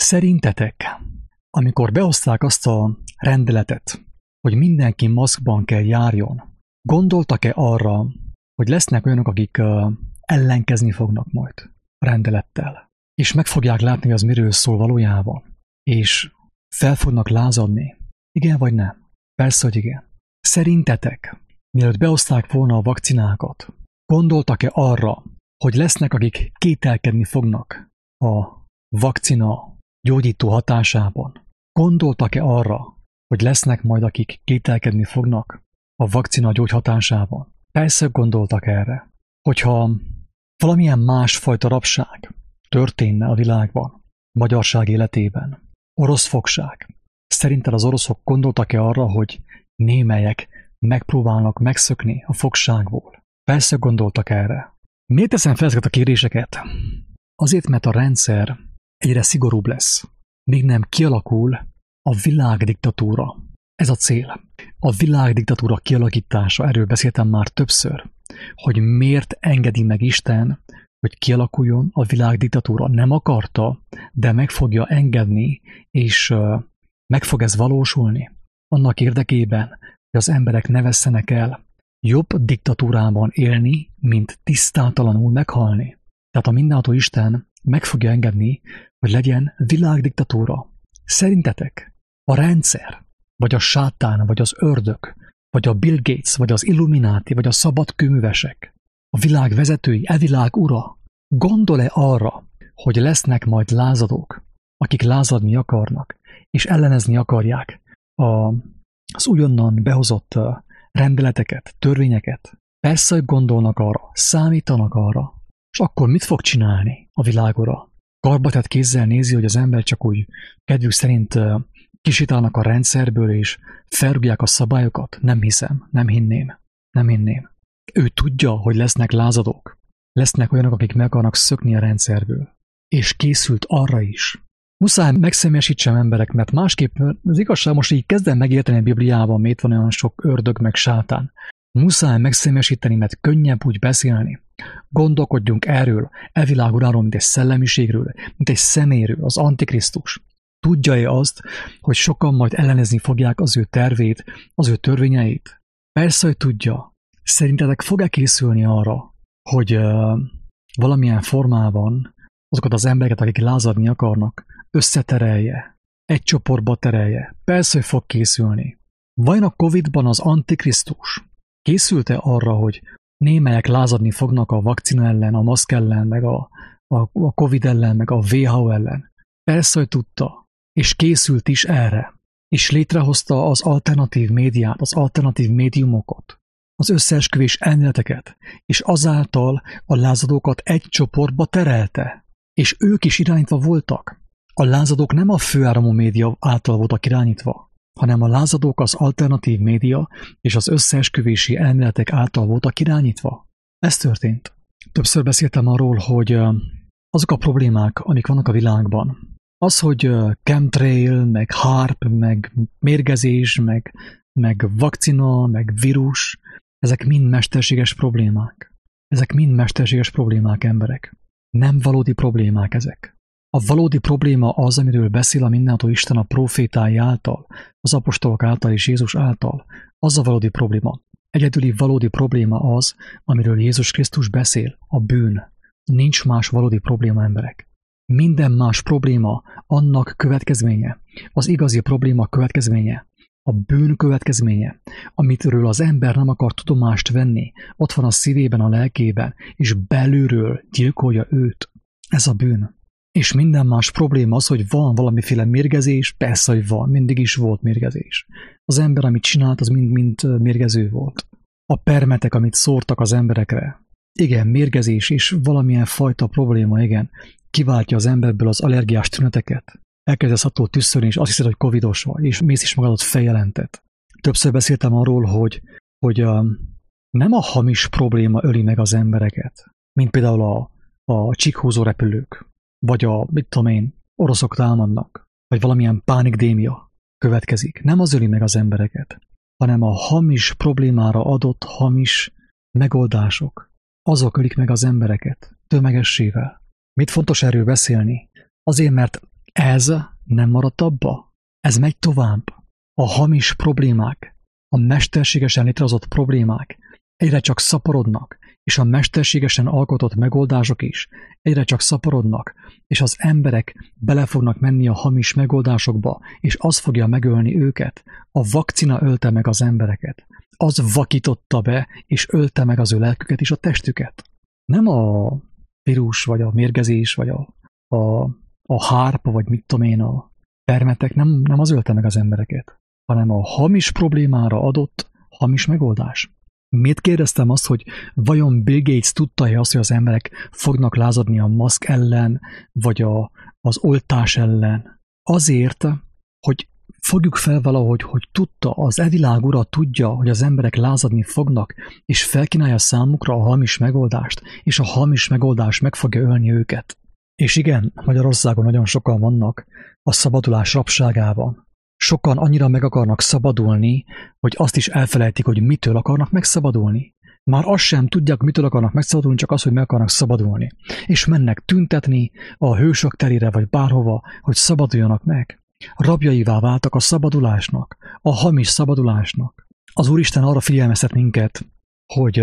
Szerintetek, amikor behozták azt a rendeletet, hogy mindenki maszkban kell járjon, gondoltak-e arra, hogy lesznek olyanok, akik ellenkezni fognak majd a rendelettel, és meg fogják látni, hogy az miről szól valójában, és fel fognak lázadni? Igen vagy nem? Persze, hogy igen. Szerintetek, mielőtt behozták volna a vakcinákat, gondoltak-e arra, hogy lesznek, akik kételkedni fognak a vakcina gyógyító hatásában? Gondoltak-e arra, hogy lesznek majd, akik kételkedni fognak a vakcina gyógyhatásában? Persze gondoltak erre. Hogyha valamilyen másfajta rabság történne a világban, magyarság életében, orosz fogság, szerinted az oroszok gondoltak-e arra, hogy némelyek megpróbálnak megszökni a fogságból? Persze gondoltak erre. Miért teszem fel ezeket a kérdéseket? Azért, mert a rendszer egyre szigorúbb lesz, még nem kialakul a világdiktatúra. Ez a cél. A világdiktatúra kialakítása, erről beszéltem már többször, hogy miért engedi meg Isten, hogy kialakuljon a világdiktatúra. Nem akarta, de meg fogja engedni, és meg fog ez valósulni. Annak érdekében, hogy az emberek ne vesszenek el, jobb diktatúrában élni, mint tisztátalanul meghalni. Tehát a mindenható Isten meg fogja engedni, hogy legyen világdiktatúra. Szerintetek a rendszer, vagy a sátán, vagy az ördög, vagy a Bill Gates, vagy az Illuminati, vagy a szabadkőművesek, a világ vezetői, világ ura, gondol-e arra, hogy lesznek majd lázadók, akik lázadni akarnak, és ellenezni akarják az újonnan behozott rendeleteket, törvényeket? Persze, hogy gondolnak arra, számítanak arra, és akkor mit fog csinálni a világura? Karbatett kézzel nézi, hogy az ember csak úgy kedvük szerint kisétálnak a rendszerből, és felrúgják a szabályokat? Nem hiszem, nem hinném. Ő tudja, hogy lesznek lázadók, lesznek olyanok, akik meg akarnak szökni a rendszerből, és készült arra is. Muszáj megszemélyesítsem emberek, mert másképp az igazság most így kezdem megérteni a Bibliában, miért van olyan sok ördög meg sátán. Muszáj megszemélyesíteni, mert könnyebb úgy beszélni. Gondolkodjunk erről, világ uráról, mint egy szellemiségről, mint egy szeméről, az Antikrisztus. Tudja-e azt, hogy sokan majd ellenezni fogják az ő tervét, az ő törvényeit? Persze, hogy tudja. Szerintetek fog-e készülni arra, hogy valamilyen formában azokat az embereket, akik lázadni akarnak, összeterelje, egy csoportba terelje? Persze, hogy fog készülni. Vajon a Covid-ban az Antikrisztus készült-e arra, hogy némelyek lázadni fognak a vakcina ellen, a maszk ellen, meg a Covid ellen, meg a WHO ellen? Persze, hogy tudta, és készült is erre, és létrehozta az alternatív médiát, az alternatív médiumokat, az összeesküvés elméleteket, és azáltal a lázadókat egy csoportba terelte, és ők is irányítva voltak. A lázadók nem a főáramú média által voltak irányítva, hanem a lázadók az alternatív média és az összeesküvési elméletek által voltak irányítva. Ez történt. Többször beszéltem arról, hogy azok a problémák, amik vannak a világban, az, hogy chemtrail, meg HAARP, meg mérgezés, meg vakcina, meg vírus, ezek mind mesterséges problémák. Ezek mind mesterséges problémák, emberek. Nem valódi problémák ezek. A valódi probléma az, amiről beszél a mindenható Isten a profétái által, az apostolok által és Jézus által. Az a valódi probléma. Egyedüli valódi probléma az, amiről Jézus Krisztus beszél, a bűn. Nincs más valódi probléma, emberek. Minden más probléma annak következménye. Az igazi probléma következménye. A bűn következménye, amitől az ember nem akar tudomást venni, ott van a szívében, a lelkében, és belülről gyilkolja őt. Ez a bűn. És minden más probléma az, hogy van valamiféle mérgezés, persze, hogy van, mindig is volt mérgezés. Az ember, amit csinált, az mind mérgező volt. A permetek, amit szórtak az emberekre, igen, mérgezés és valamilyen fajta probléma, igen, kiváltja az emberből az allergiás tüneteket. Elkezdesz attól tüsszölni, és azt hiszed, hogy covidos vagy, és mész is magadat feljelentett. Többször beszéltem arról, hogy nem a hamis probléma öli meg az embereket, mint például a csíkhúzó repülők, vagy oroszok támadnak, vagy valamilyen pánikdémia következik. Nem az öli meg az embereket, hanem a hamis problémára adott hamis megoldások. Azok ölik meg az embereket tömegessével. Mit fontos erről beszélni? Azért, mert Ez nem maradt abba. Ez megy tovább. A hamis problémák, a mesterségesen létrehozott problémák egyre csak szaporodnak, és a mesterségesen alkotott megoldások is egyre csak szaporodnak, és az emberek bele fognak menni a hamis megoldásokba, és az fogja megölni őket. A vakcina ölte meg az embereket. Az vakította be, és ölte meg az ő lelküket és a testüket. Nem a vírus, vagy a mérgezés, vagy a hárpa, vagy mit tudom én, a termetek, nem az ölte meg az embereket, hanem a hamis problémára adott hamis megoldás. Miért kérdeztem azt, hogy vajon Bill Gates tudta-e azt, hogy az emberek fognak lázadni a maszk ellen, vagy az oltás ellen? Azért, hogy fogjuk fel valahogy, hogy tudta, az evilág ura tudja, hogy az emberek lázadni fognak, és felkínálja számukra a hamis megoldást, és a hamis megoldás meg fogja ölni őket. És igen, Magyarországon nagyon sokan vannak a szabadulás rabságában. Sokan annyira meg akarnak szabadulni, hogy azt is elfelejtik, hogy mitől akarnak megszabadulni. Már azt sem tudják, mitől akarnak megszabadulni, csak az, hogy meg akarnak szabadulni. És mennek tüntetni a hősök terére, vagy bárhova, hogy szabaduljanak meg. Rabjaivá váltak a szabadulásnak, a hamis szabadulásnak. Az Úristen arra figyelmeztet minket, hogy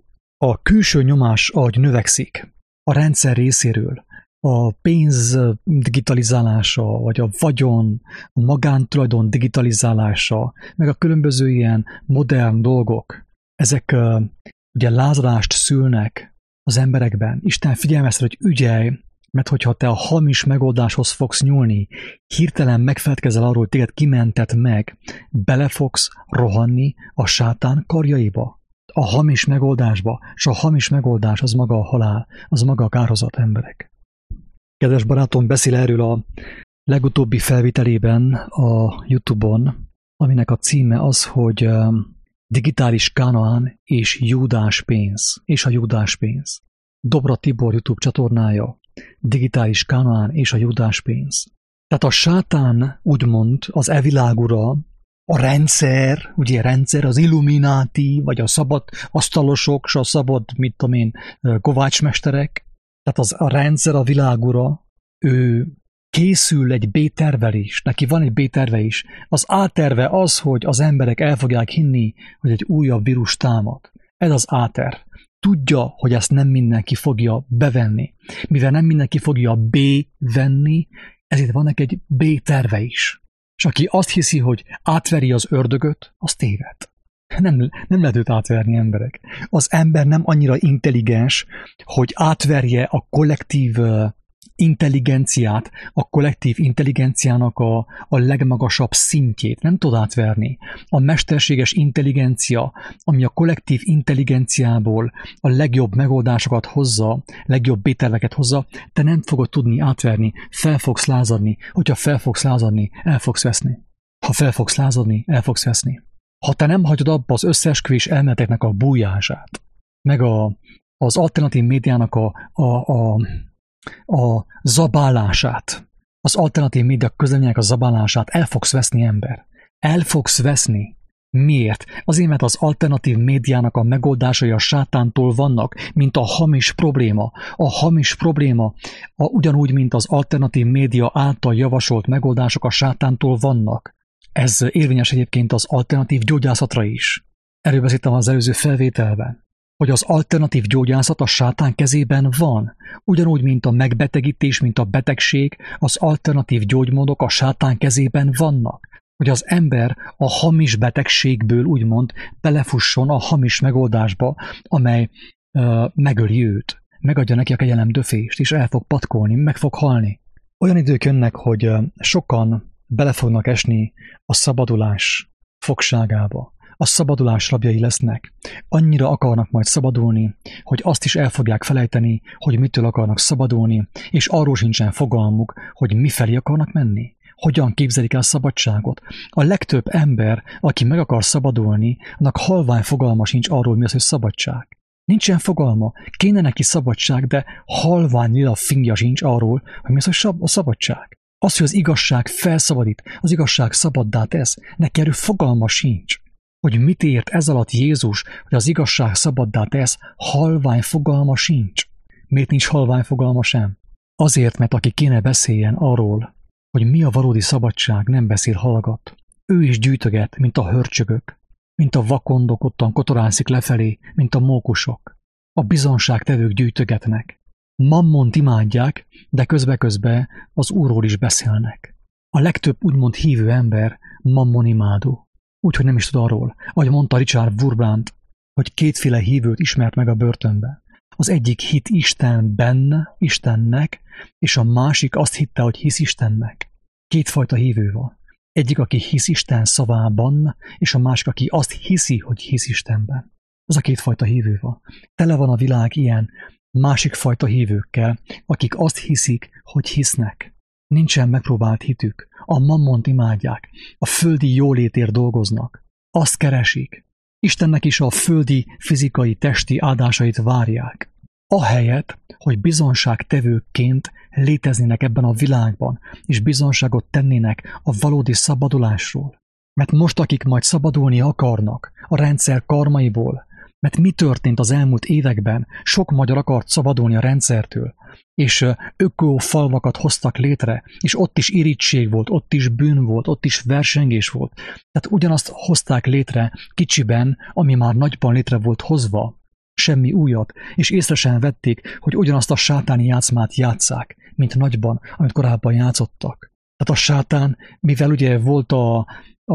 a külső nyomás, ahogy növekszik, a rendszer részéről, a pénz digitalizálása, vagy a vagyon, a magántulajdon digitalizálása, meg a különböző ilyen modern dolgok, ezek ugye lázadást szülnek az emberekben. Isten figyelmeztet, hogy ügyelj, mert hogyha te a hamis megoldáshoz fogsz nyúlni, hirtelen megfeledkezel arról, hogy téged kimentett meg, bele fogsz rohanni a sátán karjaiba, a hamis megoldásba, és a hamis megoldás az maga a halál, az maga a kárhozat, emberek. Kedves barátom beszél erről a legutóbbi felvételében a YouTube-on, aminek a címe az, hogy Digitális Kánaán és Júdás pénz. És a Júdás pénz. Dobra Tibor YouTube csatornája. Digitális Kánaán és a Júdás pénz. Tehát a sátán, úgymond, az evilág ura, a rendszer, ugye rendszer, az Illuminati, vagy a szabad asztalosok, és a szabad, mit tudom én, kovácsmesterek, tehát a rendszer, a világura, ő készül egy B-tervvel is, neki van egy B-terve is. Az A-terve az, hogy az emberek el fogják hinni, hogy egy újabb vírus támad. Ez az A-terv. Tudja, hogy ezt nem mindenki fogja bevenni. Mivel nem mindenki fogja B-venni, ezért van neki egy B-terve is. És aki azt hiszi, hogy átveri az ördögöt, az téved. Nem lehet őt átverni, emberek. Az ember nem annyira intelligens, hogy átverje a kollektív intelligenciát, a kollektív intelligenciának a legmagasabb szintjét. Nem tud átverni. A mesterséges intelligencia, ami a kollektív intelligenciából a legjobb megoldásokat hozza, legjobb B-terveket hozza, te nem fogod tudni átverni, fel fogsz lázadni. Hogyha fel fogsz lázadni, el fogsz veszni. Ha fel fogsz lázadni, el fogsz veszni. Ha te nem hagyod abba az összeesküvés elméleteknek a bújását, meg az alternatív médiának a zabálását, az alternatív média közlemények a zabálását, el fogsz veszni, ember. El fogsz veszni. Miért? Azért, mert az alternatív médiának a megoldásai a sátántól vannak, mint a hamis probléma. A hamis probléma ugyanúgy, mint az alternatív média által javasolt megoldások a sátántól vannak. Ez érvényes egyébként az alternatív gyógyászatra is. Erről beszéltem az előző felvételben, hogy az alternatív gyógyászat a sátán kezében van. Ugyanúgy, mint a megbetegítés, mint a betegség, az alternatív gyógymódok a sátán kezében vannak. Hogy az ember a hamis betegségből úgymond belefusson a hamis megoldásba, amely megöli őt, megadja neki a kegyelem döfést, és el fog patkolni, meg fog halni. Olyan idők jönnek, hogy sokan bele fognak esni a szabadulás fogságába. A szabadulás rabjai lesznek. Annyira akarnak majd szabadulni, hogy azt is el fogják felejteni, hogy mitől akarnak szabadulni, és arról sincsen fogalmuk, hogy mifelé akarnak menni. Hogyan képzelik el a szabadságot? A legtöbb ember, aki meg akar szabadulni, annak halvány fogalma sincs arról, mi az, hogy szabadság. Nincsen fogalma, kéne neki szabadság, de halvány lila fingja sincs arról, hogy mi az, hogy a szabadság. Az, hogy az igazság felszabadít, az igazság szabaddá tesz, neki erről fogalma sincs. Hogy mit ért ez alatt Jézus, hogy az igazság szabaddá tesz, halvány fogalma sincs. Miért nincs halvány fogalma sem? Azért, mert aki kéne beszéljen arról, hogy mi a valódi szabadság, nem beszél, hallgat. Ő is gyűjtöget, mint a hörcsögök, mint a vakondok ottan kotorászik lefelé, mint a mókusok. A bizonságtevők gyűjtögetnek. Mammont imádják, de közbe-közbe az Úrról is beszélnek. A legtöbb úgymond hívő ember mammon imádó. Úgyhogy nem is tud arról, ahogy mondta Richard Wurmbrand, hogy kétféle hívőt ismert meg a börtönben. Az egyik hit Istenben, Istennek, és a másik azt hitte, hogy hisz Istennek. Kétfajta hívő van. Egyik, aki hisz Isten szavában, és a másik, aki azt hiszi, hogy hisz Istenben. Az a kétfajta hívő van. Tele van a világ ilyen másik fajta hívőkkel, akik azt hiszik, hogy hisznek. Nincsen megpróbált hitük. A mammont imádják. A földi jólétért dolgoznak. Azt keresik. Istennek is a földi, fizikai, testi áldásait várják. Ahelyett, hogy bizonságtevőként léteznének ebben a világban, és bizonságot tennének a valódi szabadulásról. Mert most, akik majd szabadulni akarnak a rendszer karmaiból, mert mi történt az elmúlt években, sok magyar akart szabadulni a rendszertől, és ökofalvakat hoztak létre, és ott is irítség volt, ott is bűn volt, ott is versengés volt. Tehát ugyanazt hozták létre kicsiben, ami már nagyban létre volt hozva, semmi újat, és észre sem vették, hogy ugyanazt a sátáni játszmát játsszák, mint nagyban, amit korábban játszottak. Tehát a sátán, mivel ugye volt a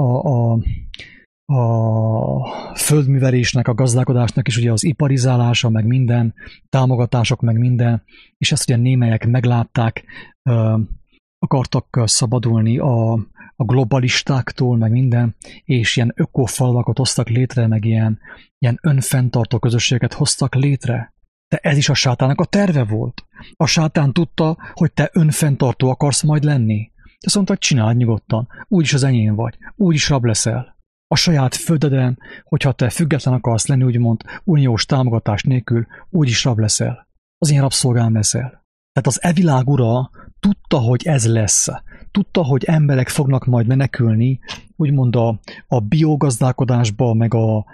földművelésnek, a gazdálkodásnak is ugye az iparizálása, meg minden, támogatások, meg minden, és ezt ugye némelyek meglátták, akartak szabadulni a globalistáktól, meg minden, és ilyen ökofalvakat hoztak létre, meg ilyen önfenntartó közösségeket hoztak létre. De ez is a sátának a terve volt. A sátán tudta, hogy te önfenntartó akarsz majd lenni. Azt mondta, hogy csináld nyugodtan, úgyis az enyém vagy, úgyis rab leszel. A saját földeden, hogyha te független akarsz lenni, úgymond uniós támogatás nélkül, úgyis rab leszel. Az én rabszolgám leszel. Tehát az világ ura tudta, hogy ez lesz. Tudta, hogy emberek fognak majd menekülni, úgymond a biogazdálkodásba, meg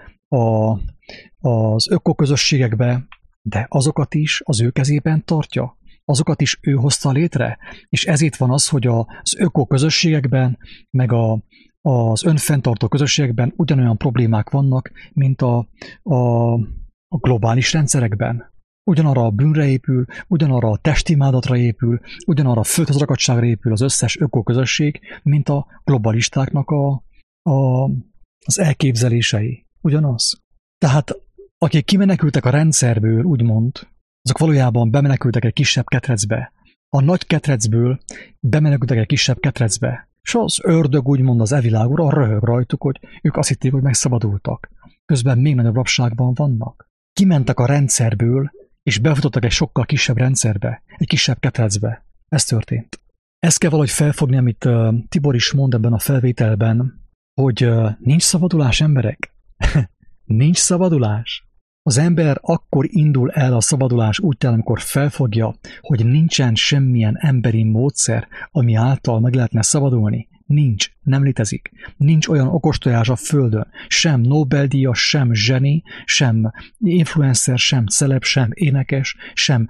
az ökoközösségekbe, de azokat is az ő kezében tartja. Azokat is ő hozta létre. És ezért van az, hogy az ökoközösségekben, meg az önfenntartó közösségekben ugyanolyan problémák vannak, mint a globális rendszerekben. Ugyanarra a bűnre épül, ugyanarra a testimádatra épül, ugyanarra a földhöz rakadtságra épül az összes ökoközösség, mint a globalistáknak az elképzelései. Ugyanaz. Tehát akik kimenekültek a rendszerből, úgymond, azok valójában bemenekültek egy kisebb ketrecbe. A nagy ketrecből bemenekültek egy kisebb ketrecbe. És az ördög, úgymond az evilág ura röhög rajtuk, hogy ők azt hitték, hogy megszabadultak. Közben még nagyobb rabságban vannak. Kimentek a rendszerből, és befutottak egy sokkal kisebb rendszerbe, egy kisebb ketrecbe. Ez történt. Ezt kell valahogy felfogni, amit Tibor is mond ebben a felvételben, hogy nincs szabadulás, emberek. Nincs szabadulás. Az ember akkor indul el a szabadulás útján, amikor felfogja, hogy nincsen semmilyen emberi módszer, ami által meg lehetne szabadulni. Nincs, nem létezik. Nincs olyan okostojás a földön, sem Nobel-díjas, sem zseni, sem influencer, sem celeb, sem énekes, sem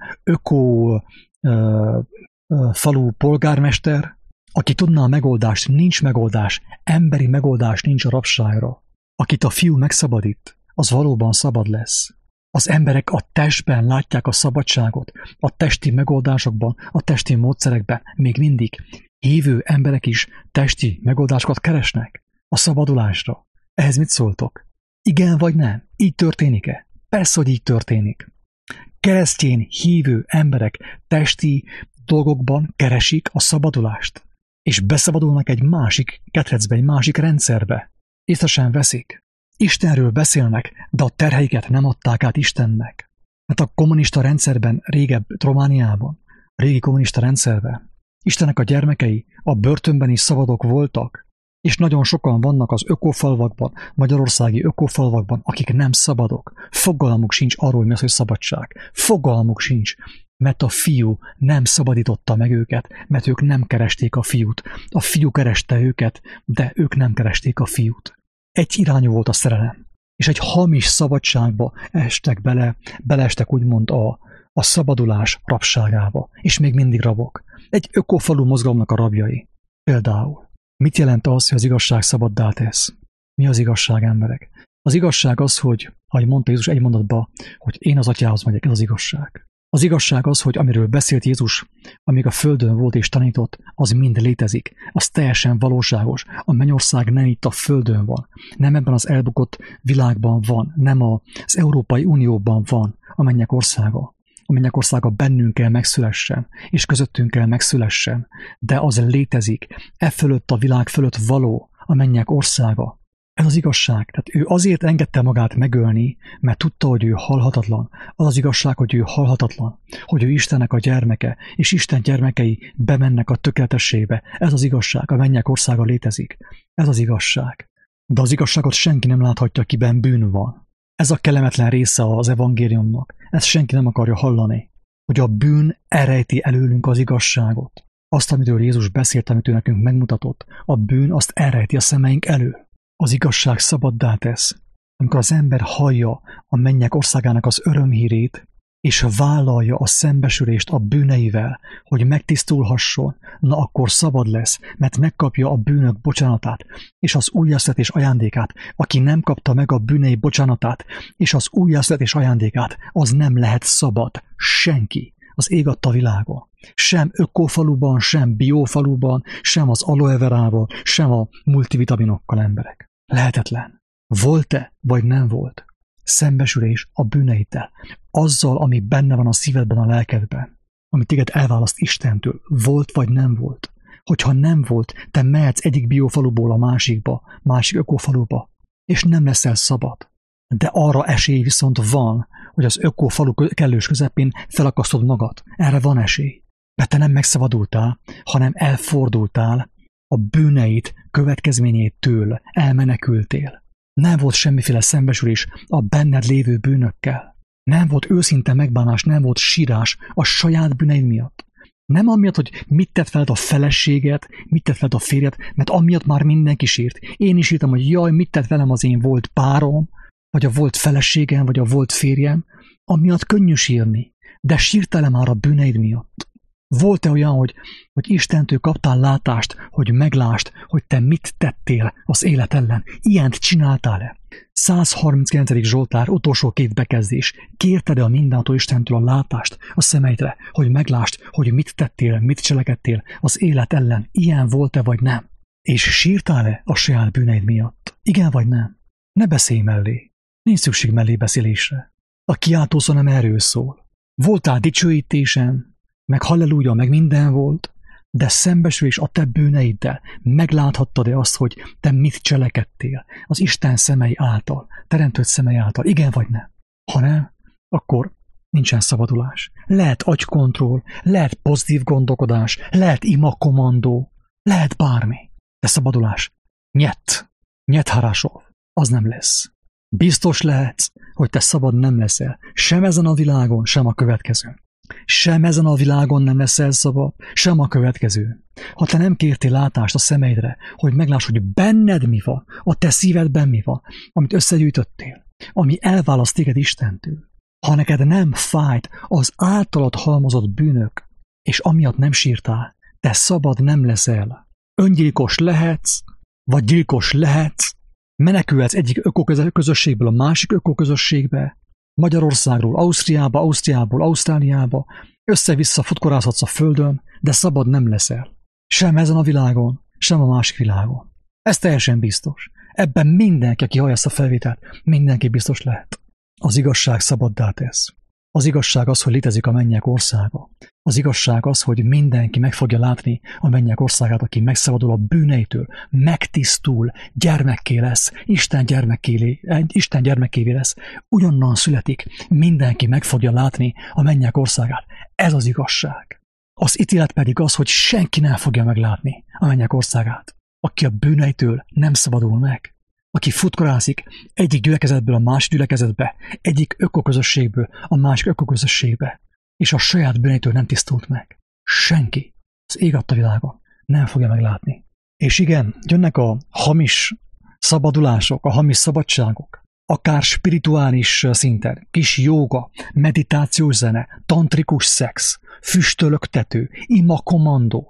falu polgármester, aki tudná a megoldást. Nincs megoldás, emberi megoldás nincs a rabságra. Akit a fiú megszabadít, az valóban szabad lesz. Az emberek a testben látják a szabadságot, a testi megoldásokban, a testi módszerekben még mindig. Hívő emberek is testi megoldásokat keresnek a szabadulásra. Ehhez mit szóltok? Igen vagy nem? Így történik-e? Persze, hogy így történik. Keresztény, hívő emberek testi dolgokban keresik a szabadulást, és beszabadulnak egy másik ketrecbe, egy másik rendszerbe. Észre sem veszik. Istenről beszélnek, de a terheiket nem adták át Istennek. Mert a kommunista rendszerben, régebb Romániában, a régi kommunista rendszerben, Istennek a gyermekei a börtönben is szabadok voltak, és nagyon sokan vannak az ökofalvakban, magyarországi ökofalvakban, akik nem szabadok. Fogalmuk sincs arról, mi az, hogy szabadság. Fogalmuk sincs, mert a fiú nem szabadította meg őket, mert ők nem keresték a fiút. A fiú kereste őket, de ők nem keresték a fiút. Egy irányú volt a szerelem, és egy hamis szabadságba estek beleestek úgymond a szabadulás rabságába, és még mindig rabok. Egy ökofalu mozgalomnak a rabjai. Például, mit jelent az, hogy az igazság szabaddá tesz? Mi az igazság, emberek? Az igazság az, hogy, ahogy mondta Jézus egy mondatban, hogy én az Atyához megyek, ez az igazság. Az igazság az, hogy amiről beszélt Jézus, amíg a földön volt és tanított, az mind létezik. Az teljesen valóságos. A mennyország nem itt a földön van. Nem ebben az elbukott világban van. Nem az Európai Unióban van a mennyek országa. A mennyek országa bennünk kell megszülessen, és közöttünk kell megszülessen. De az létezik. E fölött a világ fölött való a mennyek országa. Ez az igazság. Tehát ő azért engedte magát megölni, mert tudta, hogy ő halhatatlan. Az az igazság, hogy ő halhatatlan. Hogy ő Istennek a gyermeke, és Isten gyermekei bemennek a tökéletességbe. Ez az igazság. A mennyek országa létezik. Ez az igazság. De az igazságot senki nem láthatja, kiben bűn van. Ez a kellemetlen része az evangéliumnak. Ezt senki nem akarja hallani. Hogy a bűn elrejti előlünk az igazságot. Azt, amiről Jézus beszélt, amit ő nekünk megmutatott. A bűn azt elrejti a szemeink elől. Az igazság szabaddá tesz, amikor az ember hallja a mennyek országának az örömhírét, és vállalja a szembesülést a bűneivel, hogy megtisztulhasson, na akkor szabad lesz, mert megkapja a bűnök bocsánatát, és az újjászületés ajándékát. Aki nem kapta meg a bűnei bocsánatát, és az újjászületés ajándékát, az nem lehet szabad. Senki az ég adta világon. Sem ökofaluban, sem biofaluban, sem az aloe verával, sem a multivitaminokkal, emberek. Lehetetlen. Volt-e, vagy nem volt? Szembesülés a bűneiddel. Azzal, ami benne van a szívedben, a lelkedben. Ami téged elválaszt Istentől. Volt, vagy nem volt? Hogyha nem volt, te mehetsz egyik biofaluból a másikba, másik ökofaluba, és nem leszel szabad. De arra esély viszont van, hogy az ökofalu kellős közepén felakasztod magad. Erre van esély. Mert te nem megszabadultál, hanem elfordultál a bűneid következményétől, elmenekültél. Nem volt semmiféle szembesülés a benned lévő bűnökkel. Nem volt őszinte megbánás, nem volt sírás a saját bűneid miatt. Nem amiatt, hogy mit tett veled a feleséget, mit tett veled a férjed, mert amiatt már mindenki sírt. Én is írtam, hogy jaj, mit tett velem az én volt párom, vagy a volt feleségem, vagy a volt férjem, amiatt könnyű sírni. De sírtál-e már a bűneid miatt? Volt-e olyan, hogy Istentől kaptál látást, hogy meglást, hogy te mit tettél az élet ellen? Ilyent csináltál-e? 139. Zsoltár, utolsó 2 bekezdés. Kérted-e a mindenható Istentől a látást a szemeidre, hogy meglást, hogy mit tettél, mit cselekedtél az élet ellen? Ilyen volt-e vagy nem? És sírtál-e a saját bűneid miatt? Igen vagy nem? Ne beszélj mellé. Nincs szükség mellébeszélésre. A kiáltószó nem erről szól. Voltál dicsőítésen, meg halleluja, meg minden volt, de szembesülés a te bűneiddel. Megláthattad-e azt, hogy te mit cselekedtél az Isten szemei által, teremtött szemei által? Igen vagy nem? Ha nem, akkor nincsen szabadulás. Lehet agykontroll, lehet pozitív gondolkodás, lehet imakommandó, lehet bármi. De szabadulás, nyet harásov, az nem lesz. Biztos lehetsz, hogy te szabad nem leszel, sem ezen a világon, sem a következőn. Sem ezen a világon nem leszel szabad, sem a következőn. Ha te nem kértél látást a szemeidre, hogy megláss, hogy benned mi van, a te szívedben mi van, amit összegyűjtöttél, ami elválaszt téged Istentől. Ha neked nem fájt az általad halmozott bűnök, és amiatt nem sírtál, te szabad nem leszel. Öngyilkos lehetsz, vagy gyilkos lehetsz, menekülhetsz egyik ökoközösségből a másik ökoközösségbe, Magyarországról Ausztriába, Ausztriából Ausztráliába, össze-vissza futkorázhatsz a földön, de szabad nem leszel. Sem ezen a világon, sem a másik világon. Ez teljesen biztos. Ebben mindenki, aki hallja ezt a felvételt, mindenki biztos lehet. Az igazság szabaddá tesz. Az igazság az, hogy létezik a mennyek országa. Az igazság az, hogy mindenki meg fogja látni a mennyek országát, aki megszabadul a bűneitől, megtisztul, gyermekké lesz, Isten gyermekévé lesz, ugyannan születik, mindenki meg fogja látni a mennyek országát. Ez az igazság. Az ítélet pedig az, hogy senki nem fogja meglátni a mennyek országát, aki a bűneitől nem szabadul meg. Aki futkorázik egyik gyülekezetből a másik gyülekezetbe, egyik ökoközösségből a másik ökoközösségbe, és a saját bűneitől nem tisztult meg. Senki az ég adta világon nem fogja meglátni. És igen, jönnek a hamis szabadulások, a hamis szabadságok, akár spirituális szinten, kis jóga, meditációs zene, tantrikus szex, füstölöktető, imakommandó,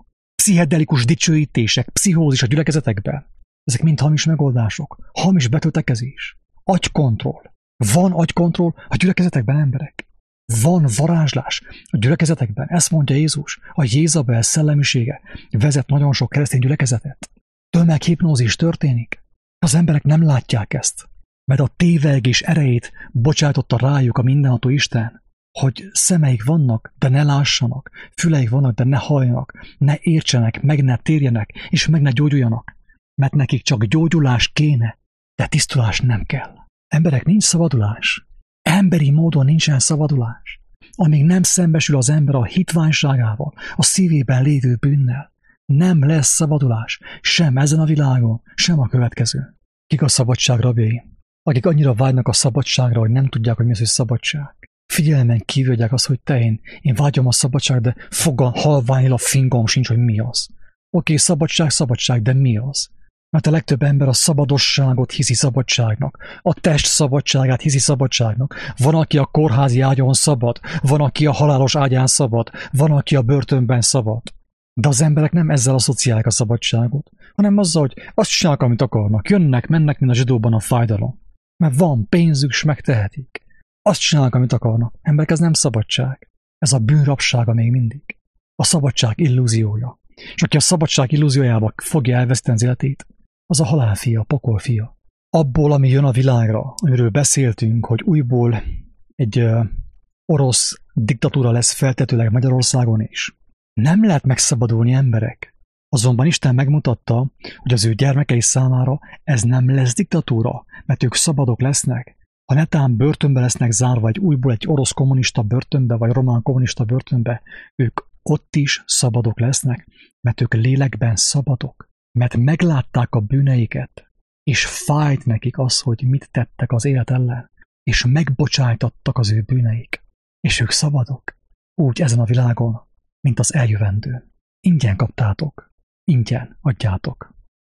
pszichedelikus dicsőítések, pszichózis a gyülekezetekben. Ezek mind hamis megoldások, hamis betöltekezés, agykontroll. Van agykontroll a gyülekezetekben, emberek. Van varázslás a gyülekezetekben. Ezt mondja Jézus. A Jézabel szellemisége vezet nagyon sok keresztény gyülekezetet. Tömeghipnózis történik. Az emberek nem látják ezt, mert a tévegés erejét bocsátotta rájuk a mindenható Isten, hogy szemeik vannak, de ne lássanak, füleik vannak, de ne halljanak, ne értsenek, meg ne térjenek, és meg ne gyógyuljanak. Mert nekik csak gyógyulás kéne, de tisztulás nem kell. Emberek, nincs szabadulás. Emberi módon nincsen szabadulás. Amíg nem szembesül az ember a hitványságával, a szívében lévő bűnnel, nem lesz szabadulás, sem ezen a világon, sem a következő. Kik a szabadság rabjai? Akik annyira vágynak a szabadságra, hogy nem tudják, hogy mi az, hogy szabadság. Figyelmen kívülják azt, hogy én vágyom a szabadság, de halványil a fingom sincs, hogy mi az. Oké, szabadság, de mi az? Mert a legtöbb ember a szabadosságot hiszi szabadságnak, a test szabadságát hiszi szabadságnak. Van, aki a kórházi ágyon szabad, van, aki a halálos ágyán szabad, van, aki a börtönben szabad. De az emberek nem ezzel asszociálják a szabadságot, hanem azzal, hogy azt csinálnak, amit akarnak. Jönnek, mennek, mint a zsidóban a fájdalom. Mert van pénzük, s megtehetik. Azt csinálnak, amit akarnak. Emberek, ez nem szabadság. Ez a bűnrabsága még mindig. A szabadság illúziója. És aki a szabadság illúziójába fogja elveszteni az életét, az a halál fia, a pokol fia. Abból, ami jön a világra, amiről beszéltünk, hogy újból egy orosz diktatúra lesz feltetőleg Magyarországon is. Nem lehet megszabadulni, emberek. Azonban Isten megmutatta, hogy az ő gyermekei számára ez nem lesz diktatúra, mert ők szabadok lesznek. Ha netán börtönbe lesznek zárva újból egy orosz kommunista börtönbe, vagy román kommunista börtönbe, ők ott is szabadok lesznek, mert ők lélekben szabadok. Mert meglátták a bűneiket, és fájt nekik az, hogy mit tettek az élet ellen, és megbocsájtattak az ő bűneik, és ők szabadok. Úgy ezen a világon, mint az eljövendő. Ingyen kaptátok, ingyen adjátok.